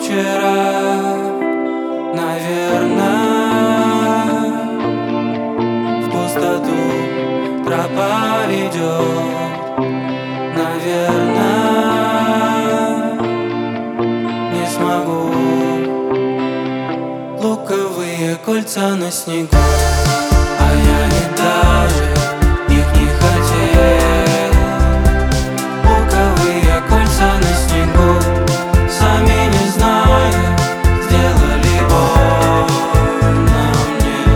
вчера, наверное, в пустоту тропа ведет, наверное, не смогу. Луковые кольца на снегу, а я не даже их не хотел. Луковые кольца на снегу, сами не зная, сделали больно мне.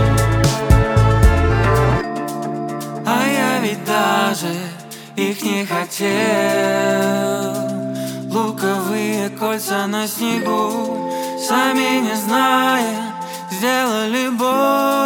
А я ведь даже их не хотел. Луковые кольца на снегу, сами не зная, сделали больно.